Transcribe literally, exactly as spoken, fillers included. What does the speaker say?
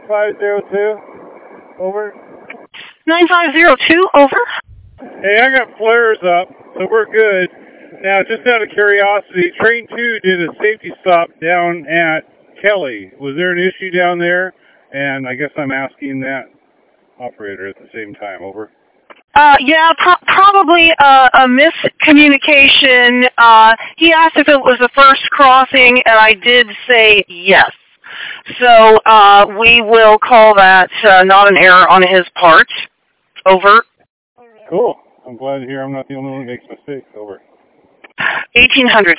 five zero two. Over. nine five zero two, over. Hey, I got flares up, so we're good. Now, just out of curiosity, Train two did a safety stop down at Kelly. Was there an issue down there? And I guess I'm asking that operator at the same time. Over. Uh, yeah, pro- probably uh, a miscommunication. Uh, he asked if it was the first crossing, and I did say yes. So uh, we will call that uh, not an error on his part. Over. Cool. I'm glad to hear I'm not the only one that makes mistakes. Over. eighteen hundred.